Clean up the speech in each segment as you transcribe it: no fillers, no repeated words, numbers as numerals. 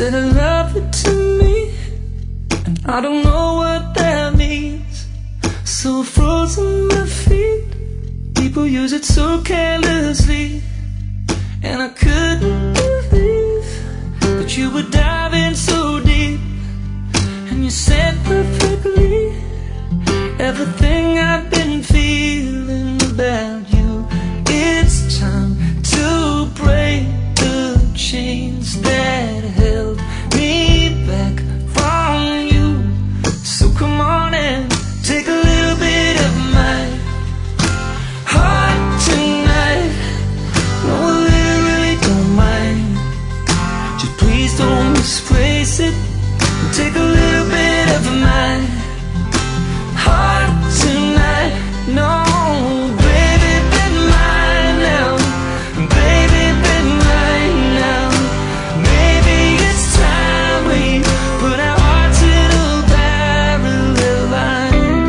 said I love you to me, and I don't know what that means. So frozen my feet, people use it so carelessly, and I couldn't believe that you were diving so deep. And you said perfectly everything I've been feeling about you. It's time to break the chains that held me back from you. So come on and take a little bit of my heart tonight. No, I really don't mind. Just please don't misplace it. Take a little bit of my heart tonight. No, baby, be mine now. Baby, be mine now. Maybe it's time we put our hearts in a parallel line.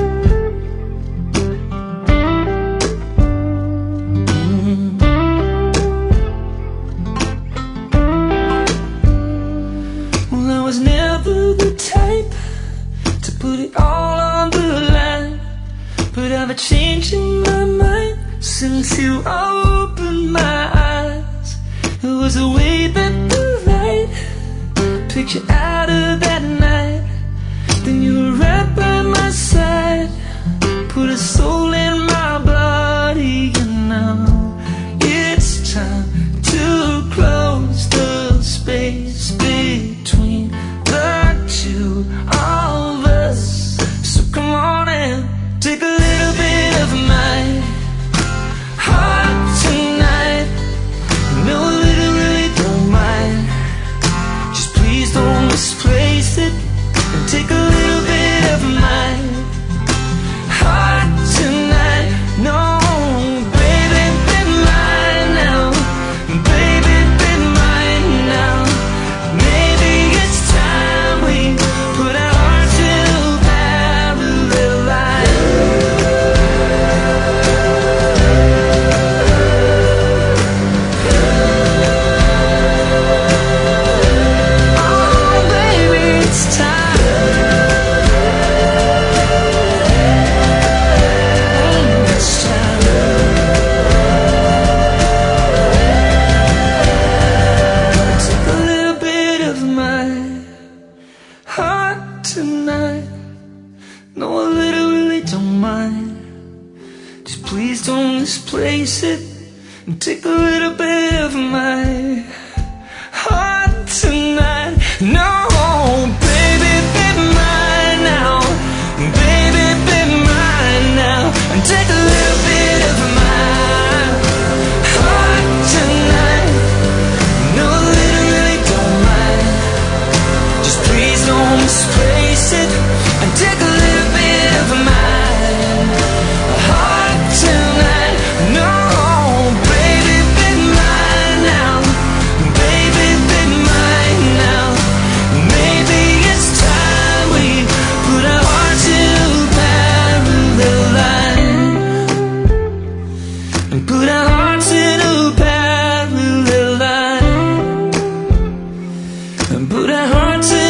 Well, I was never the type to put it all on the line, but I've been changing my mind since you opened my eyes. It was the way that the light picked you out of that night. Then you were right by my side, put a soul in my body, and now it's time to close the space between the two of us. So come on and take a little bit of my heart tonight. No, I literally don't mind. Just please don't misplace it, and take a little bit of my heart tonight. No, baby, be mine now. Baby, be mine now. Maybe it's time we put our hearts in a parallel line. Oh, baby, it's time. It's time. Take a little bit of my heart tonight. No, I literally don't mind. Just please don't misplace it, and take a little bit of my heart tonight. No, baby, be mine now. Baby, be mine now, and take a little bit of my heart tonight. No, I literally don't mind. Just please don't misplace it, and take a little bit of my heart tonight. No, baby, be mine now. Baby, be mine now. Maybe it's time we put our hearts in a parallel line, and put our hearts in a parallel line, and put our hearts in